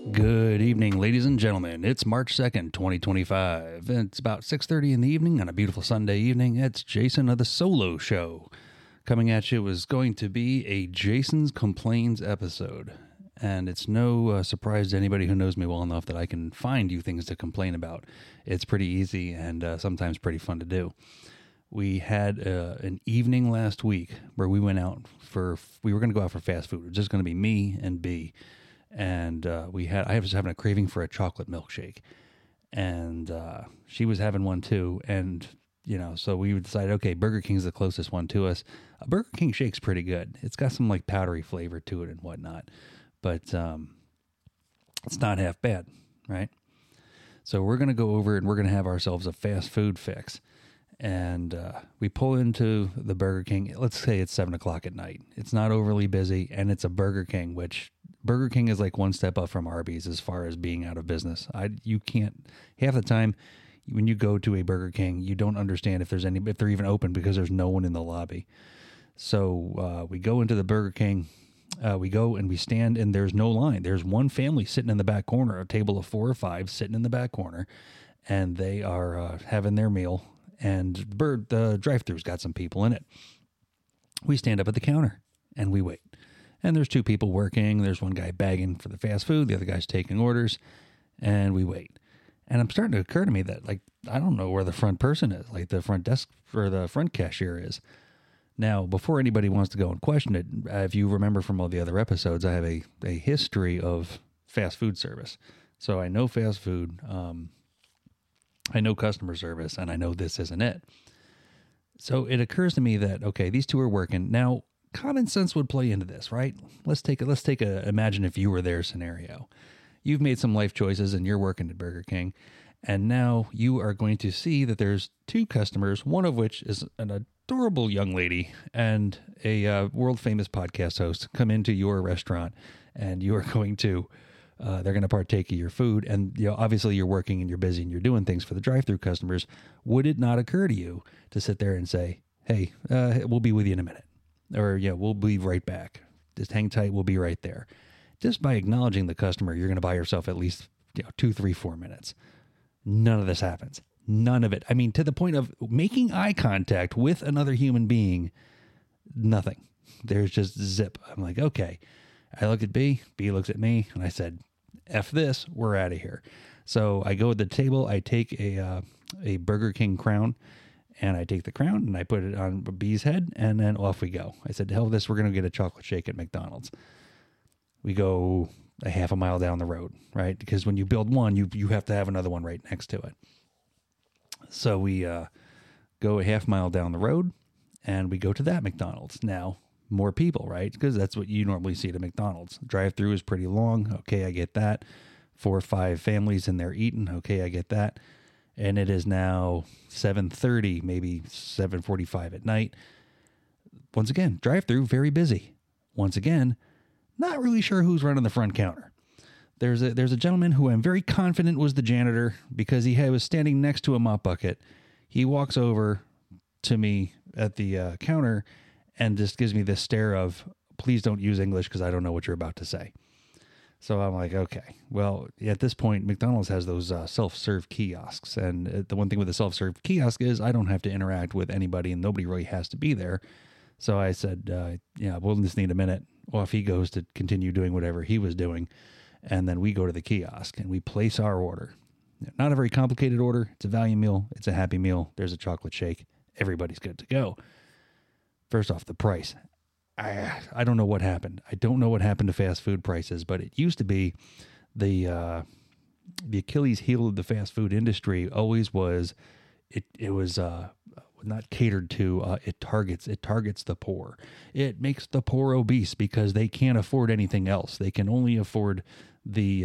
Good evening, ladies and gentlemen. It's March 2nd, 2025. And it's about 6:30 in the evening on a beautiful Sunday evening. It's Jason of the Solo Show. Coming at you was going to be a Jason's Complains episode. And it's no surprise to anybody who knows me well enough that I can find you things to complain about. It's pretty easy and sometimes pretty fun to do. We had an evening last week where we went out we were going to go out for fast food. It was just going to be me and B. And I was having a craving for a chocolate milkshake, and she was having one too. And so we decided, okay, Burger King's the closest one to us. A Burger King shake's pretty good. It's got some like powdery flavor to it and whatnot, but it's not half bad, right? So we're gonna go over and we're gonna have ourselves a fast food fix. And we pull into the Burger King. Let's say it's 7:00 at night. It's not overly busy, and it's a Burger King, which Burger King is like one step up from Arby's as far as being out of business. You can't, half the time when you go to a Burger King, you don't understand if they're even open because there's no one in the lobby. So we go into the Burger King. We go and we stand, and there's no line. There's one family sitting in the back corner, a table of 4 or 5 sitting in the back corner, and they are having their meal. And the drive-thru's got some people in it. We stand up at the counter and we wait. And there's 2 people working. There's one guy bagging for the fast food. The other guy's taking orders. And we wait. And I'm starting to occur to me that, like, I don't know where the front person is, like the front desk or the front cashier is. Now, before anybody wants to go and question it, if you remember from all the other episodes, I have a history of fast food service. So I know fast food. I know customer service, and I know this isn't it. So it occurs to me that, okay, these 2 are working. Now, common sense would play into this, right? Let's take imagine if you were their scenario. You've made some life choices and you're working at Burger King, and now you are going to see that there's 2 customers, one of which is an adorable young lady and a world-famous podcast host come into your restaurant, and you are going to they're going to partake of your food, and obviously you're working and you're busy and you're doing things for the drive-through customers. Would it not occur to you to sit there and say, hey, we'll be with you in a minute, or we'll be right back. Just hang tight. We'll be right there. Just by acknowledging the customer, you're going to buy yourself at least 2, 3, 4 minutes. None of this happens. None of it. I mean, to the point of making eye contact with another human being, nothing. There's just zip. I'm like, okay. I look at B looks at me, and I said, F this, we're out of here. So I go to the table, I take a Burger King crown, and I take the crown and I put it on B's head, and then off we go. I said, to hell with this, we're going to get a chocolate shake at McDonald's. We go a half a mile down the road, right? Because when you build one, you have to have another one right next to it. So we go a half mile down the road, and we go to that McDonald's. Now, more people, right? Because that's what you normally see at a McDonald's. Drive-through is pretty long. Okay, I get that. 4 or 5 families in there eating. Okay, I get that. And it is now 7:30, maybe 7:45 at night. Once again, drive-through, very busy. Once again, not really sure who's running the front counter. There's a gentleman who I'm very confident was the janitor because he was standing next to a mop bucket. He walks over to me at the counter and just gives me this stare of, please don't use English because I don't know what you're about to say. So I'm like, okay. Well, at this point, McDonald's has those self-serve kiosks. And the one thing with the self-serve kiosk is I don't have to interact with anybody, and nobody really has to be there. So I said, we'll just need a minute. Off he goes to continue doing whatever he was doing. And then we go to the kiosk, and we place our order. Not a very complicated order. It's a value meal. It's a happy meal. There's a chocolate shake. Everybody's good to go. First off, the price. I don't know what happened. I don't know what happened to fast food prices, but it used to be the Achilles heel of the fast food industry always was it was not catered to. It targets the poor. It makes the poor obese because they can't afford anything else. They can only afford the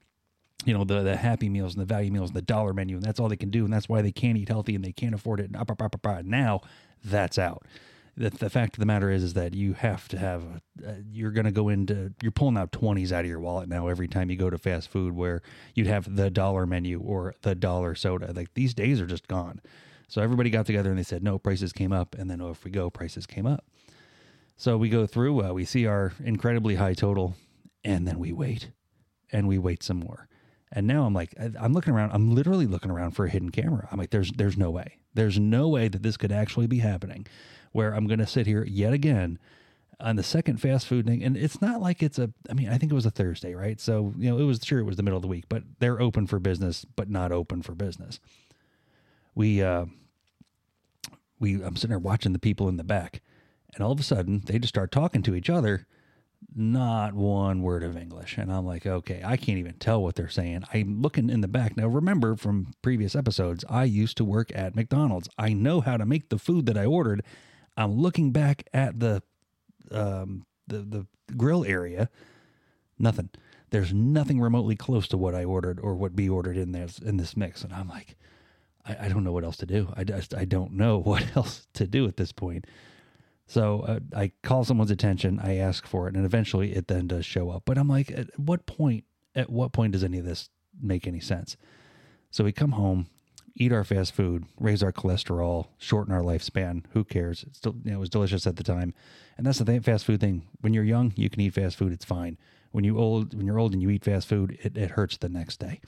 the Happy Meals and the value meals and the dollar menu, and that's all they can do, and that's why they can't eat healthy and they can't afford it. Now that's out. The fact of the matter is that you have to have, you're going to go into, you're pulling out 20s out of your wallet now every time you go to fast food where you'd have the dollar menu or the dollar soda. Like these days are just gone. So everybody got together and they said, no, prices came up. And then off we go, prices came up. So we go through, we see our incredibly high total, and then we wait. and we wait some more. And now I'm like, I'm looking around. I'm literally looking around for a hidden camera. I'm like, there's no way. There's no way that this could actually be happening where I'm going to sit here yet again on the second fast food thing. And it's not like I think it was a Thursday, right? So, it was the middle of the week, but they're open for business, but not open for business. I'm sitting there watching the people in the back, and all of a sudden they just start talking to each other. Not one word of English. And I'm like, okay, I can't even tell what they're saying. I'm looking in the back. Now, remember from previous episodes, I used to work at McDonald's. I know how to make the food that I ordered. I'm looking back at the grill area. Nothing. There's nothing remotely close to what I ordered or what be ordered in this mix. And I'm like, I don't know what else to do. I don't know what else to do at this point. So I call someone's attention, I ask for it, and eventually it then does show up. But I'm like, at what point does any of this make any sense? So we come home, eat our fast food, raise our cholesterol, shorten our lifespan. Who cares? It's still, it was delicious at the time. And that's the thing, fast food thing. When you're young, you can eat fast food. It's fine. When you're old and you eat fast food, it hurts the next day.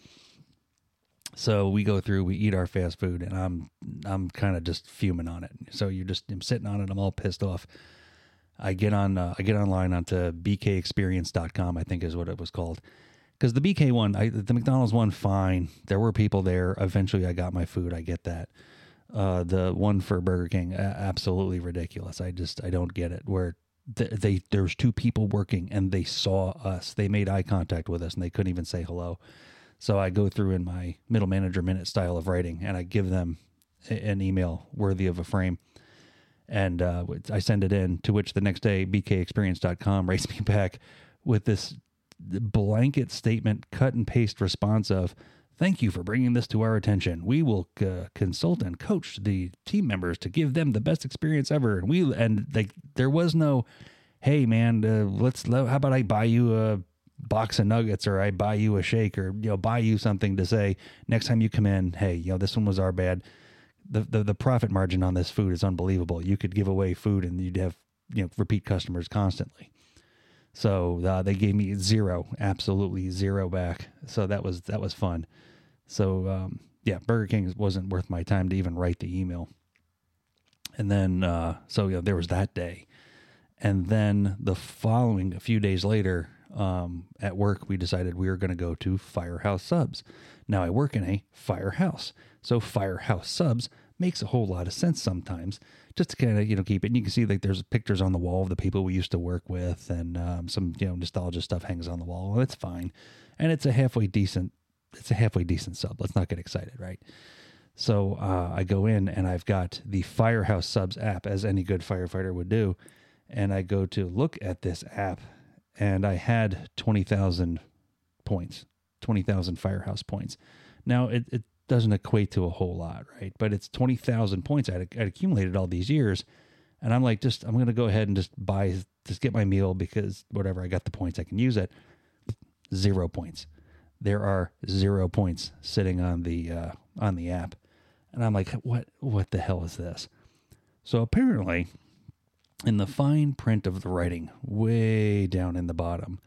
So we go through, we eat our fast food, and I'm kind of just fuming on it. So I'm sitting on it. I'm all pissed off. I get online onto bkexperience.com, I think is what it was called. Because the BK one, the McDonald's one, fine. There were people there. Eventually I got my food. I get that. The one for Burger King, absolutely ridiculous. I don't get it. Where there's two people working and they saw us. They made eye contact with us and they couldn't even say hello. So I go through in my middle manager minute style of writing, and I give them an email worthy of a frame. And I send it in, to which the next day bkexperience.com writes me back with this blanket statement, cut and paste response of, "Thank you for bringing this to our attention. We will consult and coach the team members to give them the best experience ever." And there was no, "Hey man, how about I buy you a box of nuggets, or I buy you a shake, or buy you something to say next time you come in, hey, this one was our bad." The profit margin on this food is unbelievable. You could give away food and you'd have repeat customers constantly. So they gave me zero, absolutely zero back. So that was fun. So Burger King wasn't worth my time to even write the email. And then there was that day, and then the following a few days later, at work, we decided we were going to go to Firehouse Subs. Now I work in a firehouse, so Firehouse Subs makes a whole lot of sense sometimes, just to kind of, keep it. And you can see there's pictures on the wall of the people we used to work with, and some, nostalgia stuff hangs on the wall. Well, it's fine. And it's a halfway decent sub. Let's not get excited, right? So I go in and I've got the Firehouse Subs app, as any good firefighter would do. And I go to look at this app, and I had 20,000 points, 20,000 Firehouse points. Now, it doesn't equate to a whole lot, right? But it's 20,000 points I'd accumulated all these years. And I'm like, I'm going to go ahead and just get my meal, because whatever, I got the points, I can use it. 0 points. There are 0 points sitting on the app. And I'm like, what the hell is this? So apparently, in the fine print of the writing, way down in the bottom,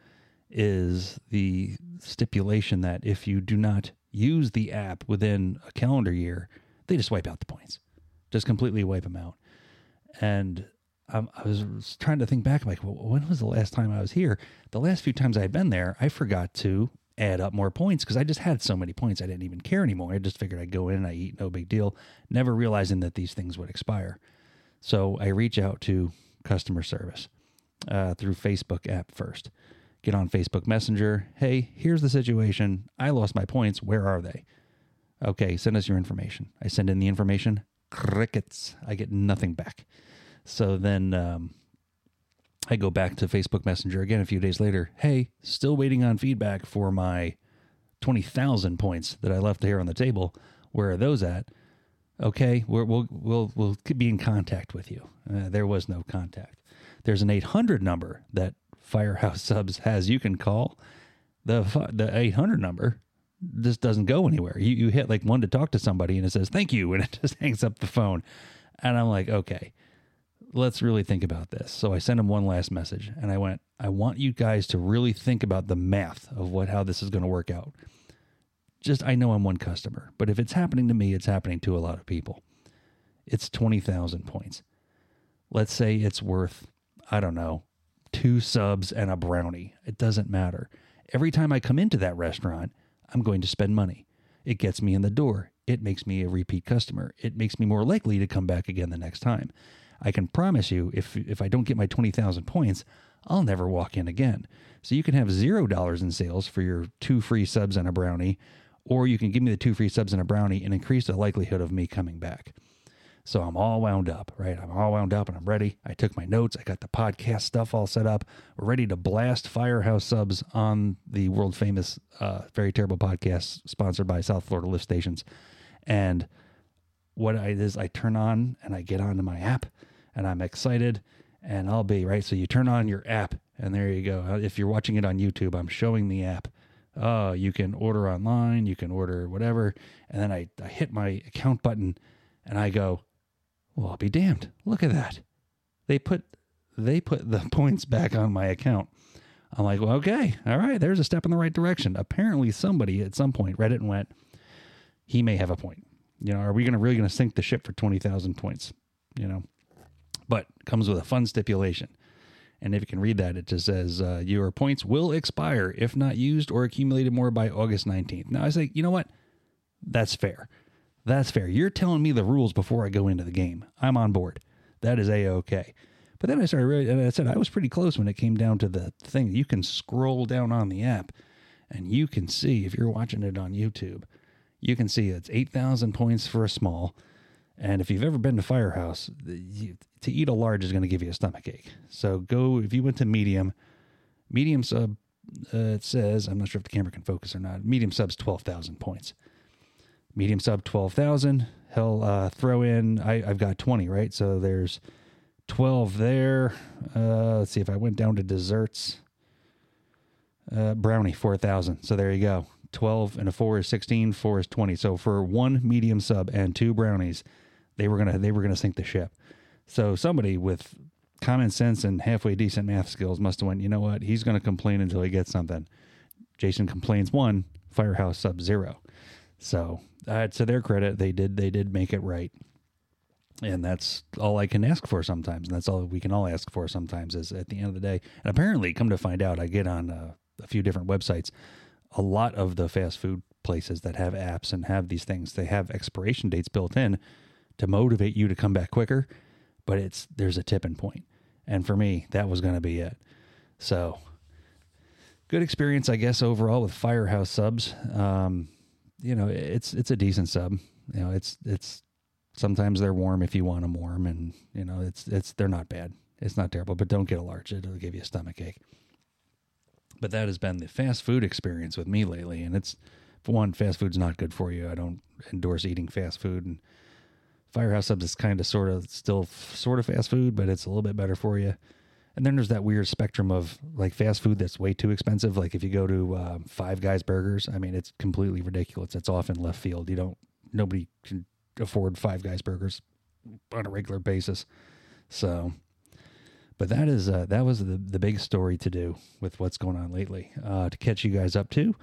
is the stipulation that if you do not use the app within a calendar year, they just wipe out the points. Just completely wipe them out. And I was trying to think back, like, well, when was the last time I was here? The last few times I'd been there, I forgot to add up more points because I just had so many points I didn't even care anymore. I just figured I'd go in and I eat, no big deal, never realizing that these things would expire. So I reach out to customer service through Facebook app first. Get on Facebook Messenger. Hey, here's the situation. I lost my points. Where are they? Okay, send us your information. I send in the information. Crickets. I get nothing back. So then I go back to Facebook Messenger again a few days later. Hey, still waiting on feedback for my 20,000 points that I left here on the table. Where are those at? Okay, we'll be in contact with you. There was no contact. There's an 800 number that Firehouse Subs has you can call. The 800 number just doesn't go anywhere. You hit like 1 to talk to somebody and it says thank you, and it just hangs up the phone. And I'm like, okay, let's really think about this. So I sent him one last message and I went, I want you guys to really think about the math of how this is going to work out. Just, I know I'm one customer, but if it's happening to me, it's happening to a lot of people. It's 20,000 points. Let's say it's worth, I don't know, 2 subs and a brownie. It doesn't matter. Every time I come into that restaurant, I'm going to spend money. It gets me in the door. It makes me a repeat customer. It makes me more likely to come back again the next time. I can promise you, if I don't get my 20,000 points, I'll never walk in again. So you can have $0 in sales for your 2 free subs and a brownie, or you can give me the 2 free subs and a brownie and increase the likelihood of me coming back. So I'm all wound up, right? I'm all wound up and I'm ready. I took my notes. I got the podcast stuff all set up. We're ready to blast Firehouse Subs on the world famous Very Terrible Podcast sponsored by South Florida Lift Stations. And what I turn on and I get onto my app and I'm excited and I'll be, right? So you turn on your app and there you go. If you're watching it on YouTube, I'm showing the app. You can order online, you can order whatever. And then I hit my account button and I go, well, I'll be damned. Look at that. They put the points back on my account. I'm like, well, okay. All right. There's a step in the right direction. Apparently somebody at some point read it and went, he may have a point. You know, are we really going to sink the ship for 20,000 points? You know, but it comes with a fun stipulation. And if you can read that, it just says, your points will expire if not used or accumulated more by August 19th. Now I say, you know what? That's fair. That's fair. You're telling me the rules before I go into the game. I'm on board. That is A-okay. But then I started, and I said I was pretty close when it came down to the thing. You can scroll down on the app, and you can see, if you're watching it on YouTube, you can see it's 8,000 points for a small. And if you've ever been to Firehouse, to eat a large is going to give you a stomach ache. So go, if you went to medium sub, it says, I'm not sure if the camera can focus or not, medium sub's 12,000 points. Medium sub 12,000. He'll throw in, I've got 20, right? So there's 12 there. Let's see if I went down to desserts. Brownie 4,000. So there you go. 12 and a 4 is 16. 4 is 20. So for 1 medium sub and 2 brownies, they were gonna sink the ship. So somebody with common sense and halfway decent math skills must have went, you know what? He's gonna complain until he gets something. Jason complains 1. Firehouse sub 0. So to their credit, they did make it right. And that's all I can ask for sometimes. And that's all we can all ask for sometimes is at the end of the day. And apparently, come to find out, I get on a few different websites. A lot of the fast food places that have apps and have these things, they have expiration dates built in to motivate you to come back quicker. But there's a tipping point. And for me, that was going to be it. So good experience, I guess, overall with Firehouse Subs. You know, it's a decent sub. You know, it's sometimes they're warm if you want them warm, and you know, they're not bad. It's not terrible, but don't get a large. It'll give you a stomach ache. But that has been the fast food experience with me lately, and it's, for one, fast food's not good for you. I don't endorse eating fast food, and Firehouse Subs is kind of still sort of fast food, but it's a little bit better for you. And then there's that weird spectrum of like fast food that's way too expensive. Like if you go to Five Guys Burgers, I mean, it's completely ridiculous. It's off in left field. Nobody can afford Five Guys Burgers on a regular basis. So, but that was the big story to do with what's going on lately. To catch you guys up to,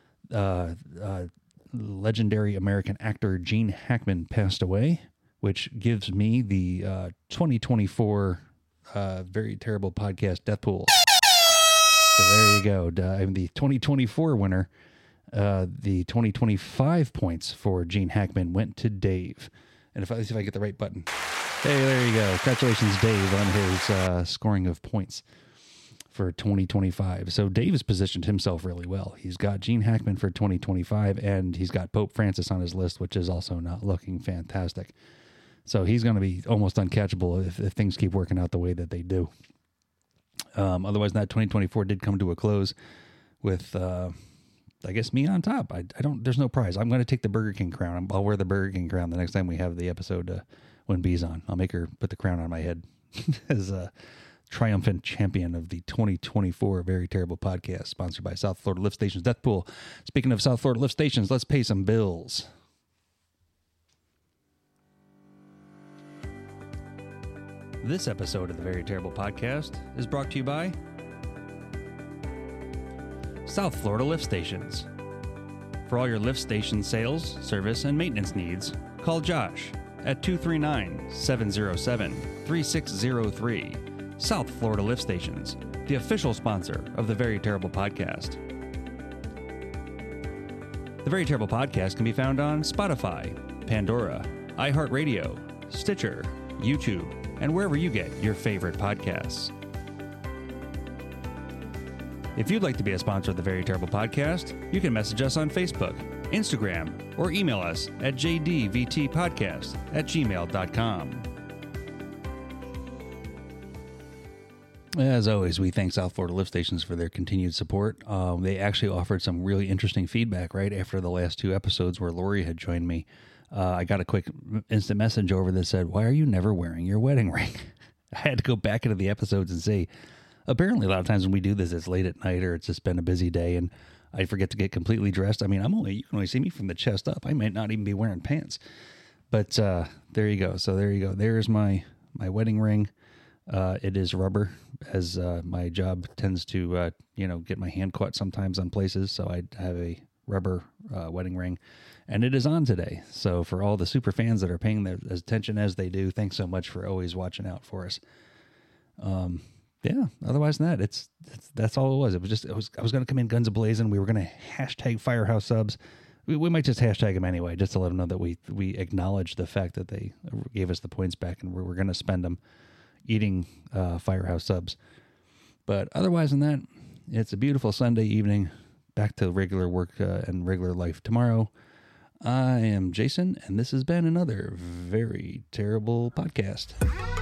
legendary American actor Gene Hackman passed away, which gives me the 2024 Very Terrible Podcast Death Pool. So there you go. I'm the 2024 winner. The 2025 points for Gene Hackman went to Dave. And let's see if I get the right button. Hey, there you go. Congratulations, Dave, on his scoring of points for 2025. So Dave has positioned himself really well. He's got Gene Hackman for 2025, and he's got Pope Francis on his list, which is also not looking fantastic. So he's going to be almost uncatchable if things keep working out the way that they do. Otherwise, that 2024 did come to a close with, I guess, me on top. There's no prize. I'm going to take the Burger King crown. I'll wear the Burger King crown the next time we have the episode when B's on. I'll make her put the crown on my head as a triumphant champion of the 2024 Very Terrible Podcast, sponsored by South Florida Lift Stations Death Pool. Speaking of South Florida Lift Stations, let's pay some bills. This episode of the Very Terrible Podcast is brought to you by South Florida Lift Stations. For all your lift station sales, service, and maintenance needs, call Josh at 239-707-3603. South Florida Lift Stations, the official sponsor of the Very Terrible Podcast. The Very Terrible Podcast can be found on Spotify, Pandora, iHeartRadio, Stitcher, YouTube, and wherever you get your favorite podcasts. If you'd like to be a sponsor of the Very Terrible Podcast, you can message us on Facebook, Instagram, or email us at jdvtpodcast@gmail.com. As always, we thank South Florida Lift Stations for their continued support. They actually offered some really interesting feedback right after the last two episodes where Lori had joined me. I got a quick instant message over that said, "Why are you never wearing your wedding ring?" I had to go back into the episodes and see. Apparently, a lot of times when we do this, it's late at night or it's just been a busy day and I forget to get completely dressed. I mean, you can only see me from the chest up. I might not even be wearing pants. But there you go. So there you go. There's my wedding ring. It is rubber, as my job tends to, get my hand caught sometimes on places. So I have a rubber wedding ring, and it is on today. So for all the super fans that are paying their attention as they do, thanks so much for always watching out for us. Yeah. Otherwise than that, that's all it was. I was going to come in guns a-blazing. We were going to hashtag Firehouse Subs. We might just hashtag them anyway, just to let them know that we acknowledge the fact that they gave us the points back and we're going to spend them eating Firehouse Subs. But otherwise than that, it's a beautiful Sunday evening. Back to regular work and regular life tomorrow. I am Jason, and this has been another Very Terrible Podcast.